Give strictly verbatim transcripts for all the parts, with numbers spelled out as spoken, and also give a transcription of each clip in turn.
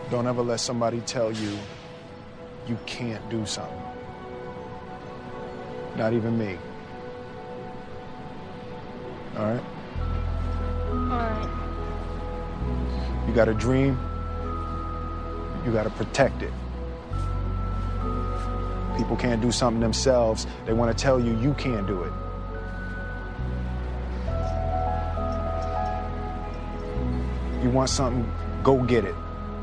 Don't ever let somebody tell you you can't do something. Not even me. All right? All right. You got a dream, you got to protect it. People can't do something themselves. They want to tell you you can't do it. You want something, go get it.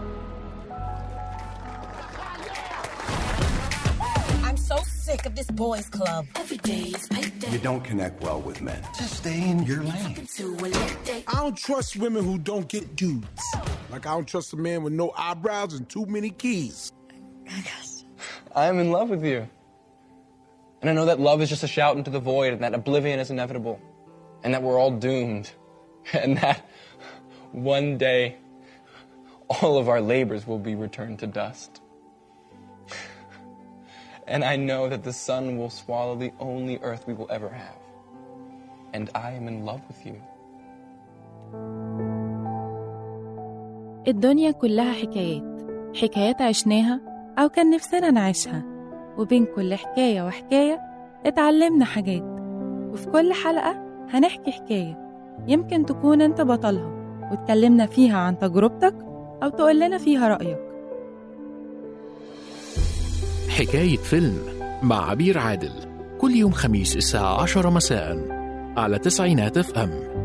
I'm so sick of this boys club. Every day is pay day. You don't connect well with men. Just stay in your lane. I don't trust women who don't get dudes. Like I don't trust a man with no eyebrows and too many keys. I am in love with you. And I know that love is just a shout into the void and that oblivion is inevitable. And that we're all doomed. And that one day, all of our labors will be returned to dust. And I know that the sun will swallow the only earth we will ever have. And I am in love with you. الدنيا كلها حكايات، حكايات عشناها أو كان نفسنا نعيشها، وبين كل حكاية وحكاية اتعلمنا حاجات، وفي كل حلقة هنحكي حكاية يمكن تكون انت بطلها واتكلمنا فيها عن تجربتك أو تقولنا فيها رأيك. حكاية فيلم مع عبير عادل كل يوم خميس الساعة عشرة مساء على تسعينات اف ام.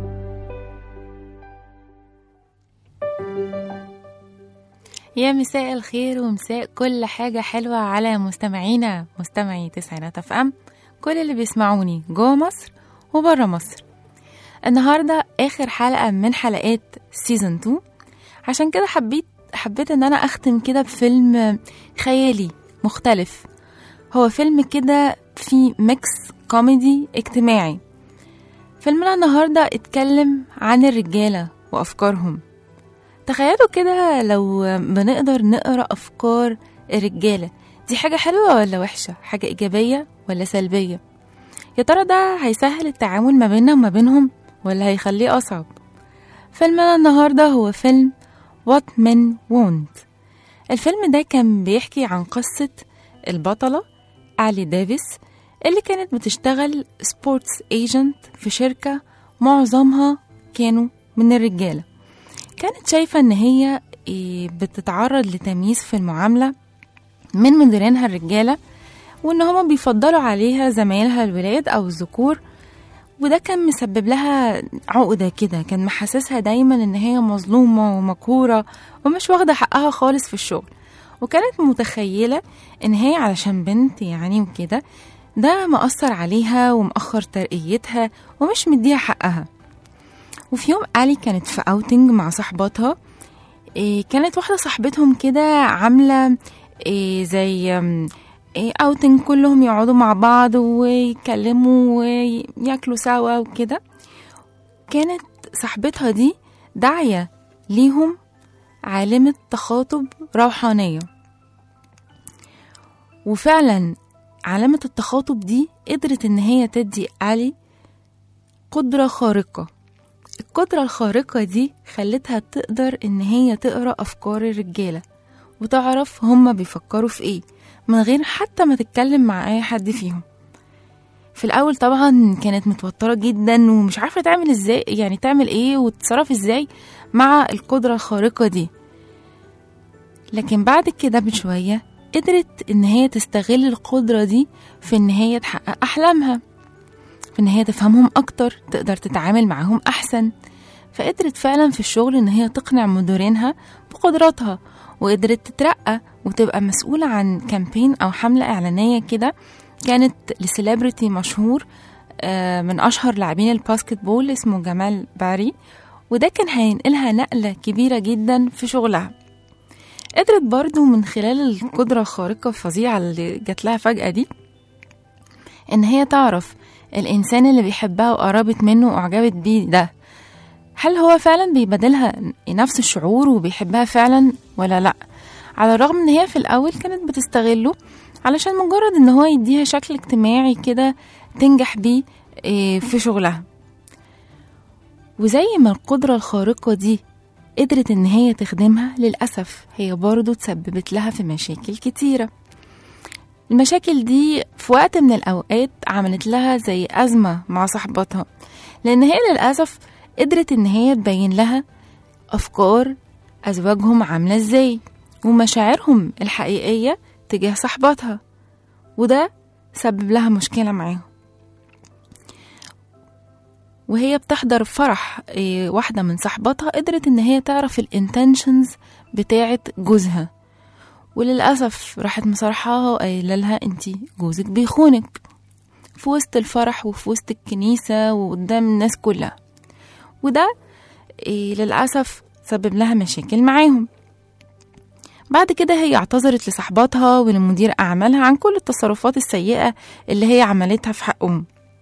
يا مساء الخير ومساء كل حاجة حلوة على مستمعينا مستمعي تسعينات اف ام، كل اللي بيسمعوني جوه مصر وبره مصر. النهاردة آخر حلقة من حلقات سيزن اتنين، عشان كده حبيت حبيت ان انا اختم كده بفيلم خيالي مختلف. هو فيلم كده فيه ميكس كوميدي اجتماعي. فيلمنا النهاردة اتكلم عن الرجالة وأفكارهم. تخيلوا كده لو بنقدر نقرأ أفكار الرجالة، دي حاجة حلوة ولا وحشة؟ حاجة إيجابية ولا سلبية؟ يا ترى ده هيسهل التعامل ما بيننا وما بينهم ولا هيخليه أصعب؟ فيلمنا النهاردة هو فيلم What Men Want. الفيلم ده كان بيحكي عن قصة البطلة آلي ديفيس اللي كانت بتشتغل سبورتس ايجنت في شركة معظمها كانوا من الرجالة. كانت شايفة ان هي بتتعرض لتمييز في المعاملة من مديرينها الرجالة، وان هما بيفضلوا عليها زمايلها الولاد او الذكور، وده كان مسبب لها عقدة كده، كان محسسها دايما ان هي مظلومة ومقهورة ومش واخدة حقها خالص في الشغل، وكانت متخيلة ان هي علشان بنت يعني وكده ده مأثر عليها ومأخر ترقيتها ومش مديها حقها. وفي يوم آلي كانت في اوتنج مع صاحباتها، إيه كانت واحدة صاحبتهم كده عاملة إيه زي إيه اوتنج كلهم يقعدوا مع بعض ويتكلموا وياكلوا سوا وكده. كانت صاحبتها دي داعية ليهم عالمة تخاطب روحانية، وفعلا عالمة التخاطب دي قدرت ان هي تدي آلي قدرة خارقة. القدرة الخارقة دي خلتها تقدر ان هي تقرأ افكار الرجالة وتعرف هما بيفكروا في ايه من غير حتى ما تتكلم مع اي حد فيهم. في الاول طبعا كانت متوترة جدا ومش عارفة تعمل ازاي، يعني تعمل ايه وتتصرف ازاي مع القدرة الخارقة دي، لكن بعد كده بشوية قدرت ان هي تستغل القدرة دي في ان هي تحقق احلامها، في ان هي تفهمهم اكتر، تقدر تتعامل معهم احسن. فقدرت فعلا في الشغل ان هي تقنع مديرينها بقدراتها، وقدرت تترقى وتبقى مسؤولة عن كامبين او حملة اعلانية كده كانت لسيلبرتي مشهور من اشهر لاعبين الباسكت بول اسمه جمال باري، وده كان هينقلها نقلة كبيرة جدا في شغلها. قدرت برضو من خلال القدرة الخارقة الفظيعة اللي جات لها فجأة دي ان هي تعرف الانسان اللي بيحبها وقربت منه واعجبت بيه ده هل هو فعلا بيبادلها نفس الشعور وبيحبها فعلا ولا لا، على الرغم ان هي في الاول كانت بتستغله علشان مجرد ان هو يديها شكل اجتماعي كده تنجح بيه في شغلها. وزي ما القدرة الخارقة دي قدرت إن هي تخدمها، للأسف هي برضو تسببت لها في مشاكل كتيرة. المشاكل دي في وقت من الأوقات عملت لها زي أزمة مع صاحبتها، لأن هي للأسف قدرت إن هي تبين لها أفكار أزواجهم عاملة إزاي ومشاعرهم الحقيقية تجاه صاحبتها، وده سبب لها مشكلة معاهم. وهي بتحضر فرح واحدة من صاحبتها قدرت إن هي تعرف الانتنشنز بتاعة جوزها، وللأسف راحت مصارحاها وقايله لها انتي جوزك بيخونك في وسط الفرح وفي وسط الكنيسة وقدام الناس كلها، وده إيه للأسف سبب لها مشاكل معاهم. بعد كده هي اعتذرت لصاحباتها ولمدير أعمالها عن كل التصرفات السيئة اللي هي عملتها في حقهم،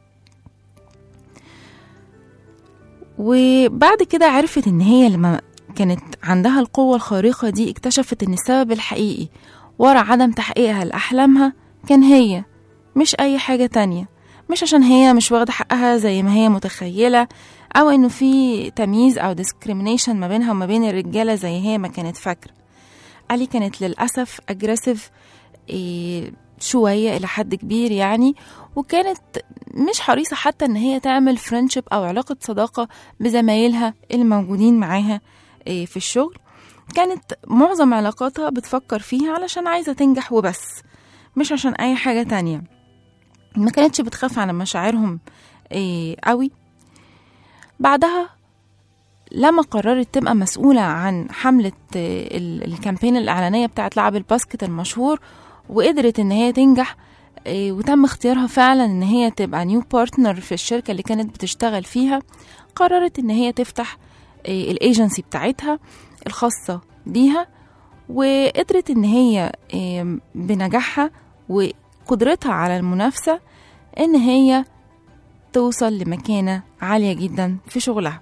وبعد كده عرفت ان هي لما كانت عندها القوة الخارقة دي اكتشفت ان السبب الحقيقي ورا عدم تحقيقها لأحلامها كان هي، مش اي حاجة تانية. مش عشان هي مش واخدة حقها زي ما هي متخيلة، او انه في تمييز او discrimination ما بينها وما بين الرجالة زي هي ما كانت فاكرة. علي كانت للأسف اجريسيف إيه شوية إلى حد كبير يعني، وكانت مش حريصة حتى إن هي تعمل فريندشيب أو علاقة صداقة بزمايلها الموجودين معاها في الشغل. كانت معظم علاقاتها بتفكر فيها علشان عايزة تنجح وبس، مش عشان أي حاجة تانية. ما كانتش بتخاف على مشاعرهم قوي. بعدها لما قررت تبقى مسؤولة عن حملة الكامبين الإعلانية بتاعت لعب الباسكت المشهور، وقدرت ان هي تنجح وتم اختيارها فعلا ان هي تبقى نيو بارتنر في الشركة اللي كانت بتشتغل فيها، قررت ان هي تفتح الايجنسي بتاعتها الخاصة بيها، وقدرت ان هي بنجاحها وقدرتها على المنافسة ان هي توصل لمكانة عالية جدا في شغلها.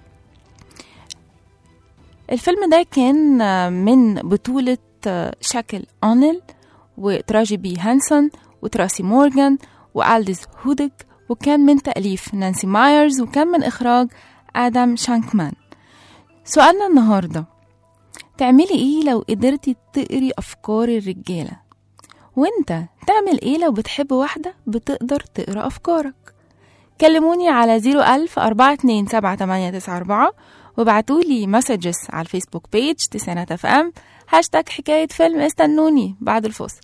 الفيلم ده كان من بطولة شاكيل أونيل وتراجي بي هانسون وتراسي مورغان وألديس هودك، وكان من تأليف نانسي مايرز، وكان من إخراج آدم شانكمان. سؤالنا النهاردة: تعملي إيه لو قدرتي تقري أفكار الرجالة؟ وإنت تعمل إيه لو بتحب واحدة بتقدر تقرأ أفكارك؟ كلموني على زيرو ألف أربعة اتنين سبعة تمانية تسعة أربعة وبعتولي مسجز على الفيسبوك بيج تسعينات اف ام هاشتاج حكاية فيلم. استنوني بعد الفاصل.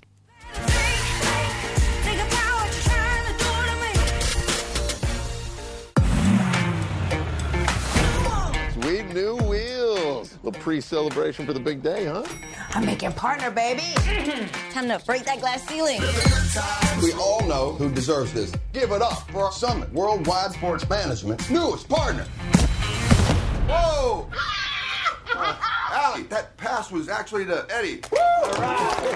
Sweet new wheels. A little pre-celebration for the big day, huh? I'm making partner, baby. Time to break that glass ceiling. We all know who deserves this. Give it up for our Summit Worldwide Sports Management's newest partner. Whoa! Uh, Allie, that pass was actually to Eddie. All right.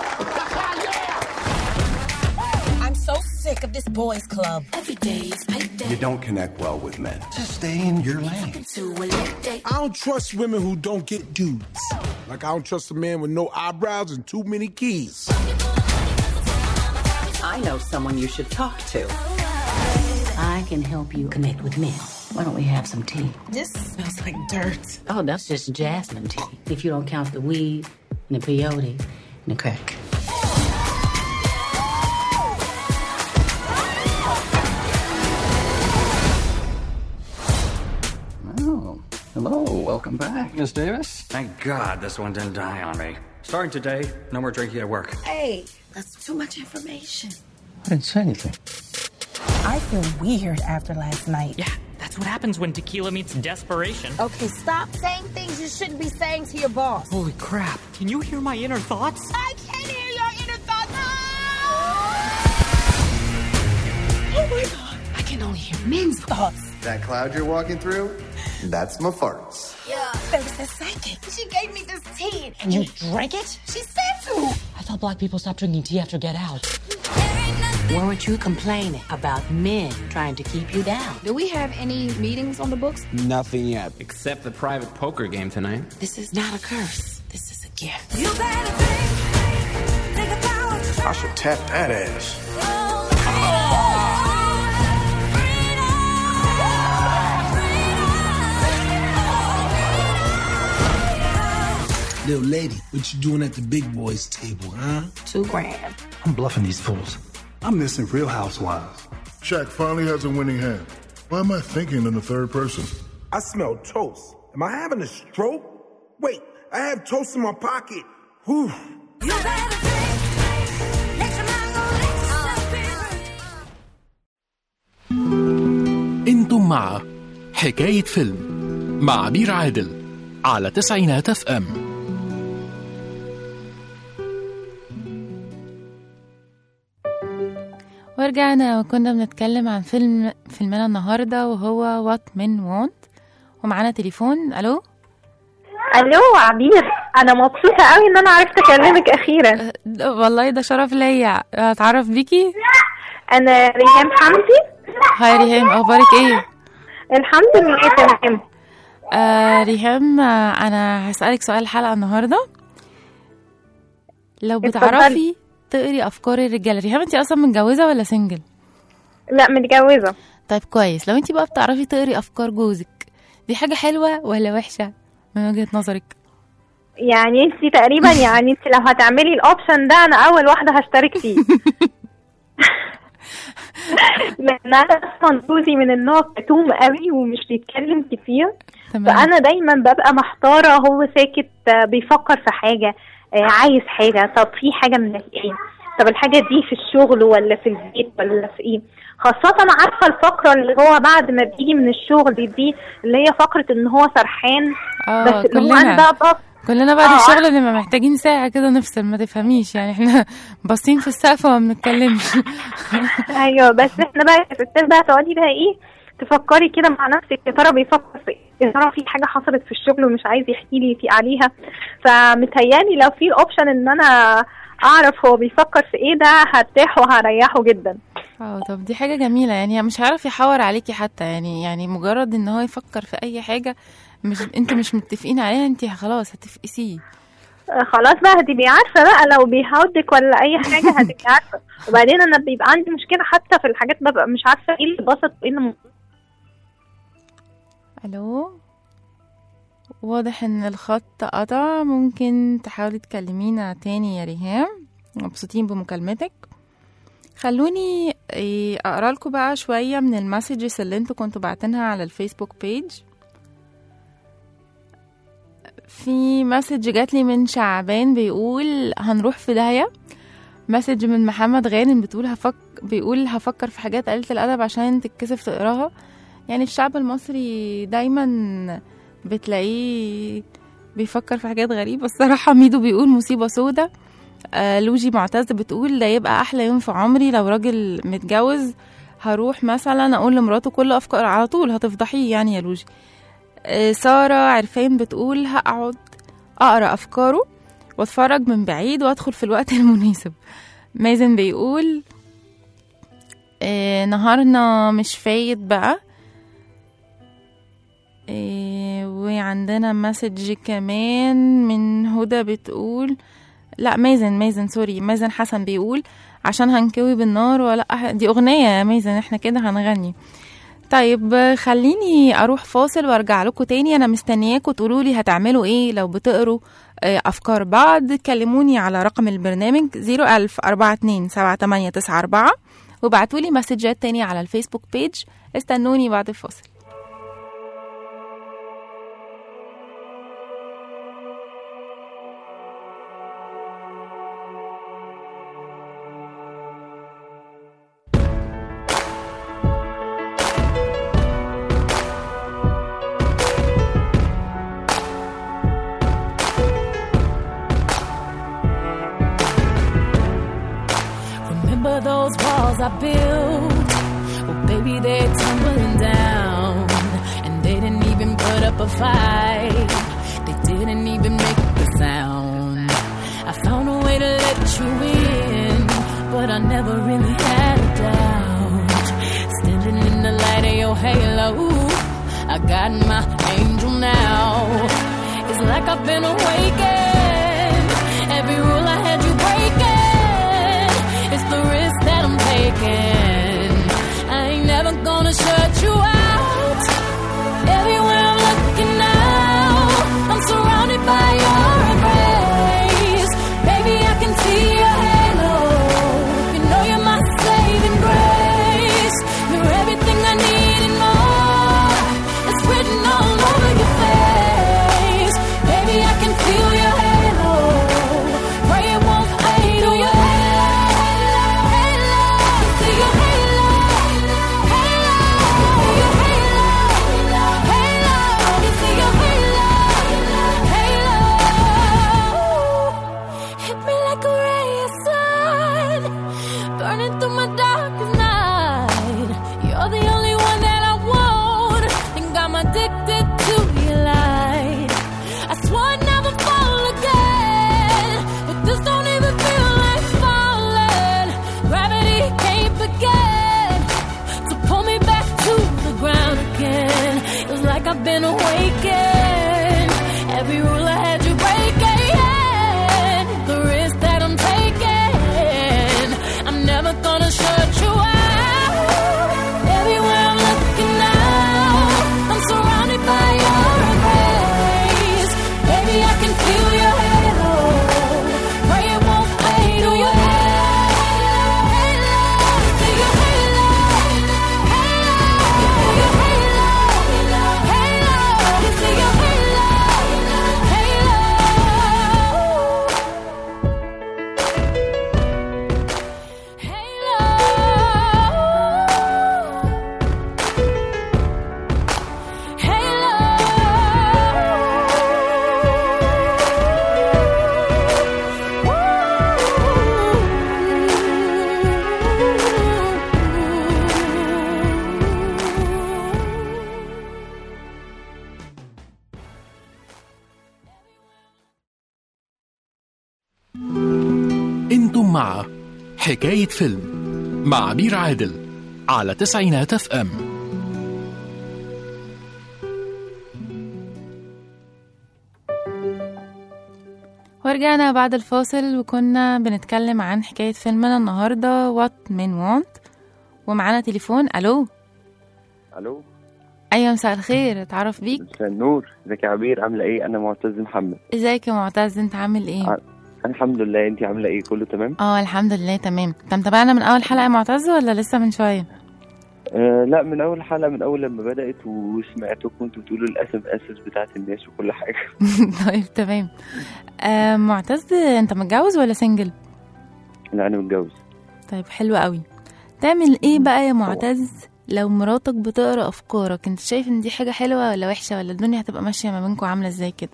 I'm so sick of this boys club. Every day is payday. You don't connect well with men. Just stay in your lane. I don't trust women who don't get dudes. Like I don't trust a man with no eyebrows and too many keys. I know someone you should talk to. I can help you connect with men. Why don't we have some tea? This smells like dirt. Oh, that's just jasmine tea. If you don't count the weed and the peyote and the crack. Oh, hello. Welcome back. Miss Davis? Thank God this one didn't die on me. Starting today, no more drinking at work. Hey, that's too much information. I didn't say anything. I feel weird after last night. Yeah, that's what happens when tequila meets desperation. Okay, stop saying things you shouldn't be saying to your boss. Holy crap. Can you hear my inner thoughts? I can hear your inner thoughts. Oh my God. I can only hear men's thoughts. That cloud you're walking through, that's my farts. Yeah, there was that psychic. She gave me this tea. And you drank it? She said to. I thought black people stopped drinking tea after Get Out. Weren't you complaining about men trying to keep you down? Do we have any meetings on the books? Nothing yet. Except the private poker game tonight. This is not a curse. This is a gift. You better think, think about I should tap that ass. Little lady, what you doing at the big boys table, huh? Two grand. I'm bluffing these fools. I'm missing Real Housewives. Shaq finally has a winning hand. Why am I thinking in the third person? I smell toast. Am I having a stroke? Wait, I have toast in my pocket. Whew. انتم مع حكاية فيلم مع عبير عادل على تسعينات اف ام. ورجعنا وكنا بنتكلم عن فيلم فيلمنا النهارده وهو وات من وونت، ومعانا تليفون. الو الو عبير، انا مبسوطه قوي ان انا عرفت اكلمك اخيرا. والله ده شرف ليا. اتعرف بيكي؟ انا ريهام حمدي. هاي ريهام، اخبارك ايه؟ الحمد لله تمام. آه ريهام، آه انا هسألك سؤال الحلقه النهارده. لو بتعرفي تقري افكار الرجاله، ريهام انت اصلا متجوزه ولا سنجل؟ لا متجوزه. طيب كويس. لو انت بقى بتعرفي تقري افكار جوزك، دي حاجه حلوه ولا وحشه من وجهه نظرك؟ يعني انت تقريبا يعني انت لو هتعملي الاوبشن ده انا اول واحده هشترك فيه. لان انا اصلا جوزي من النوع كتوم قوي ومش بيتكلم كتير، فانا دايما ببقى محتاره هو ساكت بيفكر في حاجه، عايز حاجه، طب في حاجه من ايه، طب الحاجه دي في الشغل ولا في البيت ولا في ايه. خاصه عارفه الفقره اللي هو بعد ما بيجي من الشغل دي اللي هي فقره ان هو سرحان. اه بس كلنا انا بقى كلنا بعد آه. الشغل اللي ما محتاجين ساعه كده نفصل، ما تفهميش يعني احنا باصين في السقف وما بنتكلمش. ايوه بس احنا بقى الستات بقى تقعدي بقى ايه تفكري كده مع نفسك، يا ترى بيفكر في ايه، يا ترى في حاجه حصلت في الشغل ومش عايز يحكي لي في عليها. فمتهيالي لو في الاوبشن ان انا اعرف هو بيفكر في ايه ده هرتاح وهريحه جدا. اه طب دي حاجه جميله، يعني مش هيعرف يحور عليكي حتى، يعني يعني مجرد ان هو يفكر في اي حاجه مش انتوا مش متفقين عليها انت خلاص هتفقسيه. خلاص بقى هتبقي عارفه بقى لو بيهودك ولا اي حاجه هتبقي عارفه. وبعدين انا بيبقى عندي مشكله حتى في الحاجات ببقى مش عارفه ايه اللي بسط وايه اللي. الو، واضح ان الخط قطع، ممكن تحاولي تكلمينا تاني يا ريهام. مبسوطين بمكالمتك. خلوني اقرا لكم بقى شويه من المسجز اللي انتوا كنتوا بعتنها على الفيسبوك بيج. في مسج جات لي من شعبان بيقول هنروح في داهيه. مسج من محمد غانم بتقول هفك بيقول هفكر في حاجات قليله الادب عشان تتكسف تقراها. يعني الشعب المصري دايما بتلاقيه بيفكر في حاجات غريبه الصراحه. ميدو بيقول مصيبه سودة. آه لوجي معتز بتقول ده يبقى احلى يوم في عمري لو راجل متجوز هروح مثلا اقول لمراته كل افكار على طول هتفضحيه يعني يا لوجي. آه ساره عرفان بتقول هقعد اقرا افكاره واتفرج من بعيد وادخل في الوقت المناسب. مازن بيقول آه نهارنا مش فايت بقى. آه وعندنا مسج كمان من هدى بتقول لا مازن مازن سوري مازن حسن بيقول عشان هنكوي بالنار ولا دي اغنيه يا مازن احنا كده هنغني. طيب خليني اروح فاصل وارجع لكم تاني. انا مستنياكم تقولوا لي هتعملوا ايه لو بتقروا افكار بعض. كلموني على رقم البرنامج زيرو ألف أربعة اتنين سبعة تمانية تسعة أربعة وبعتوا لي مسجات تاني على الفيسبوك بيج. استنوني بعد الفاصل. Those walls I built, well baby they're tumbling down, and they didn't even put up a fight, they didn't even make the sound. I found a way to let you in, but I never really had a doubt. Standing in the light of your halo, I got my angel now. It's like I've been awakened, every rule I had you breaking. It's the risk that I'm taking. I ain't never gonna shut you out. Everywhere I'm looking now, I'm surrounded by your embrace. انتم مع حكاية فيلم مع عبير عادل على تسعينات اف ام. ورجعنا بعد الفاصل وكنا بنتكلم عن حكاية فيلمنا النهاردة What Men Want، ومعانا تليفون. ألو. ألو. أيوة، مساء الخير، اتعرف بيك. مساء النور، ازيك يا عبير، عاملة ايه؟ أنا معتز محمد. ازيك يا معتز، انت عامل ايه؟ ع... الحمد لله، انتي عاملة ايه؟ كله تمام؟ اه الحمد لله تمام. انت متابعنا من أول حلقة يا معتز ولا لسه من شوية؟ آه لا، من أول حلقة، من أول لما بدأت وسمعتكم انتوا بتقولوا الأسف أسس بتاعت الناس وكل حاجة. طيب تمام. آه معتز، انت متجوز ولا سنجل؟ لا أنا متجوز. طيب حلو قوي. تعمل ايه بقى يا معتز لو مراتك بتقرأ أفكارك؟ انت شايف ان دي حاجة حلوة ولا وحشة، ولا الدنيا هتبقى ماشية ما بينكم عاملة ازاي كده؟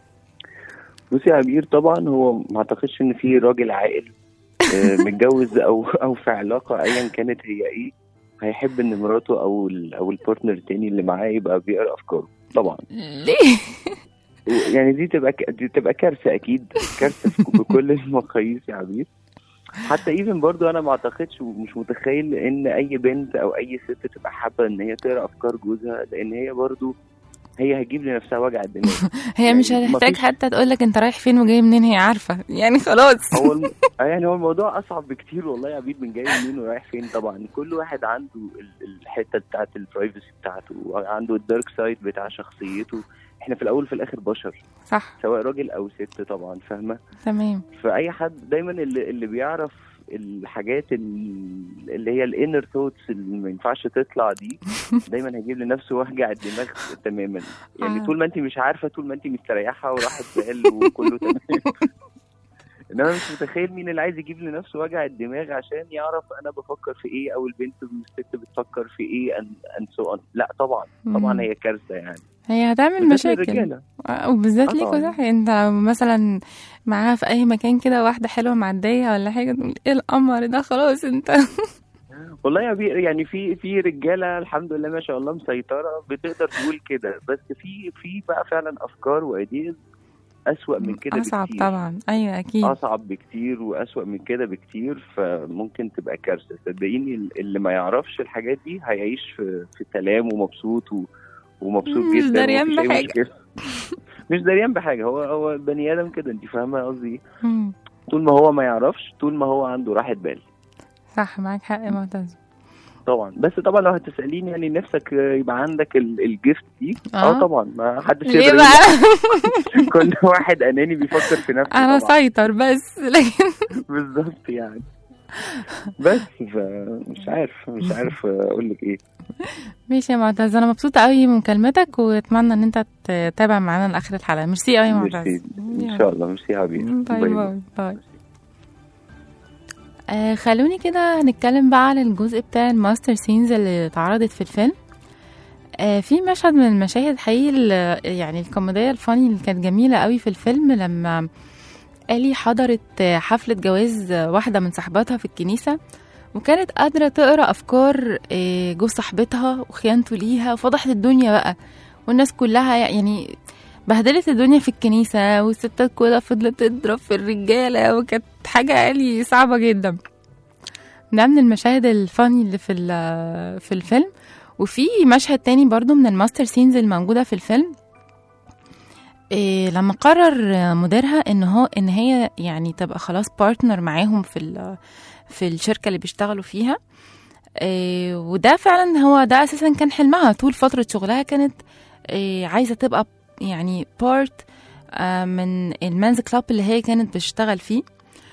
بصي يا عبير، طبعا هو ما اعتقدش ان في راجل عاقل آه متجوز او او في علاقة ايا كانت هي ايه هيحب ان مراته او ال او البارتنر التاني اللي معاه يبقى بيقرأ افكاره. طبعا ليه؟ يعني دي تبقى دي تبقى كارثة، اكيد كارثة بكل المقاييس يا عبير. حتى ايفن برضو انا ما اعتقدش ومش متخيل ان اي بنت او اي ست تبقى حابه ان هي تقرا افكار جوزها، لان هي برضو هي هتجيب لنفسها وجع الدماغ. هي يعني مش هتحتاج حتى تقولك انت رايح فين وجاي منين، هي عارفه يعني خلاص. هو الم... يعني هو الموضوع اصعب بكتير والله يا عبيد من جاي منين ورايح فين. طبعا كل واحد عنده الحته بتاعه البرايفسي بتاعته وعنده الدارك سايد بتاع شخصيته. احنا في الاول في الاخر بشر، صح، سواء راجل او ست طبعا، فاهمه؟ تمام. فاي حد دايما اللي, اللي بيعرف الحاجات اللي هي الانر ثوتس اللي ما ينفعش تطلع دي دايما هيجيب لنفسه وجع الدماغ تماما. يعني طول ما انت مش عارفه، طول ما انت مستريحه وراحت بال وكله تمام. انما مش متخيل مين اللي عايز يجيب لنفسه وجع الدماغ عشان يعرف انا بفكر في ايه او البنت الست بتفكر في ايه ان سو لا طبعا طبعا هي كارثه. يعني هي هتعمل مشاكل وبالذات ليكوا. صح، انت مثلا معاها في اي مكان كده واحده حلوه معديه ولا حاجه تقول ايه القمر ده، خلاص انت. والله يا بي يعني في في رجاله الحمد لله ما شاء الله مسيطره بتقدر تقول كده، بس في في بقى فعلا افكار وايديز أسوأ من كده أصعب بكتير. طبعا، أيوة أكيد أصعب بكتير وأسوأ من كده بكتير، فممكن تبقى كارثة. صدقيني اللي ما يعرفش الحاجات دي هيعيش في في سلام ومبسوط و... ومبسوط جدا، مش دريان بحاجة. مش دريان بحاجة، هو هو بني آدم كده، أنت فاهمة قصدي؟ طول ما هو ما يعرفش، طول ما هو عنده راحة بال. صح، معاك حق يا معتز. طبعا، بس طبعا لو هتسأليني يعني نفسك يبقى عندك الجيفت دي اه, آه طبعا، ما حدش ليه بقى؟ كل واحد اناني بيفكر في نفسه. انا سيطر بس لكن بالظبط يعني. بس مش عارف مش عارف اقول لك ايه. ماشي يا معتز، انا مبسوطه قوي من مكالمتك واتمنى ان انت تتابع معانا لاخر الحلقه. ميرسي قوي يا معتز. ان شاء الله. ميرسي يا حبيبي. باي باي باي. آه خلوني كده نتكلم بقى على الجزء بتاع الماستر سينز اللي اتعرضت في الفيلم. آه في مشهد من المشاهد حقيقي يعني الكوميديا الفاني اللي كانت جميلة قوي في الفيلم، لما آلي حضرت حفلة جواز واحدة من صاحباتها في الكنيسة، وكانت قادرة تقرأ أفكار آه جوز صاحبتها وخيانته ليها، وفضحت الدنيا بقى والناس كلها، يعني بهدلت الدنيا في الكنيسة، والستات كلها فضلت تضرب في الرجالة، وكانت حاجة آلي صعبة جدا. ده من المشاهد الفاني اللي في في الفيلم. وفي مشهد تاني برضو من الماستر سينز الموجودة في الفيلم، إيه لما قرر مديرها ان هو ان هي يعني تبقى خلاص بارتنر معاهم في في الشركة اللي بيشتغلوا فيها. إيه وده فعلا هو ده اساسا كان حلمها طول فترة شغلها، كانت إيه عايزة تبقى يعني بارت آه من المانز كلاب اللي هي كانت بتشتغل فيه.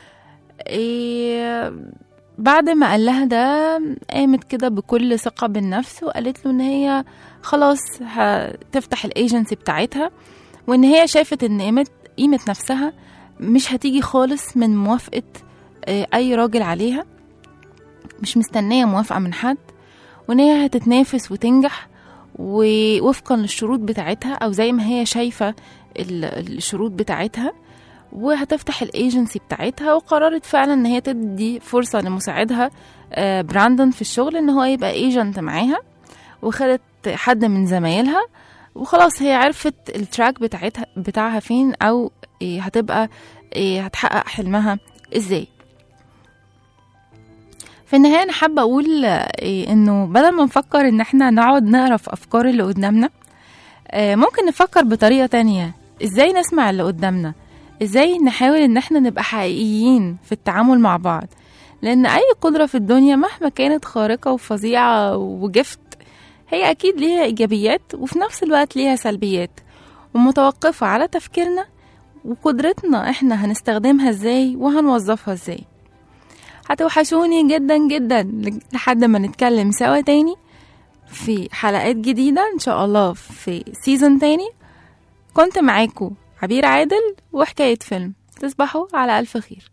إيه بعد ما قال لها ده قامت كده بكل ثقة بالنفس وقالت له ان هي خلاص هتفتح الايجنسي بتاعتها، وان هي شافت ان قيمة قيمة نفسها مش هتيجي خالص من موافقة إيه اي راجل عليها، مش مستنية موافقة من حد، وان هي هتتنافس وتنجح ووفقا للشروط بتاعتها او زي ما هي شايفة الشروط بتاعتها، وهتفتح الايجنسي بتاعتها. وقررت فعلا ان هي تدي فرصة لمساعدها براندون في الشغل ان هو يبقى ايجنت معاها، وخدت حد من زمايلها، وخلاص هي عرفت التراك بتاعتها بتاعها فين، او هتبقى هتحقق حلمها ازاي. في النهاية أنا حابة أقول إيه، إنه بدل ما نفكر إن إحنا نقعد نقرا في أفكار اللي قدامنا، آه، ممكن نفكر بطريقة تانية. إزاي نسمع اللي قدامنا، إزاي نحاول إن إحنا نبقى حقيقيين في التعامل مع بعض. لأن أي قدرة في الدنيا مهما كانت خارقة وفظيعة وجفت، هي أكيد ليها إيجابيات وفي نفس الوقت ليها سلبيات، ومتوقفة على تفكيرنا وقدرتنا إحنا هنستخدمها إزاي وهنوظفها إزاي. هتوحشوني جدا جدا لحد ما نتكلم سوا تاني في حلقات جديدة إن شاء الله في سيزون تاني. كنت معاكم عبير عادل وحكاية فيلم. تصبحوا على ألف خير.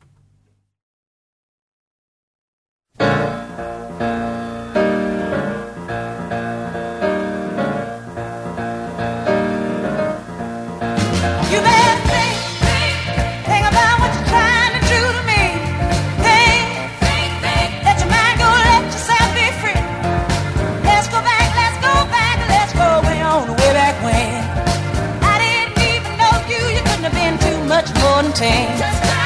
You better think, think, think about what you're trying to do to me. Think, think, think, let your mind go, let yourself be free. Let's go back, let's go back, let's go way on, way back when. I didn't even know you, you couldn't have been too much more than ten.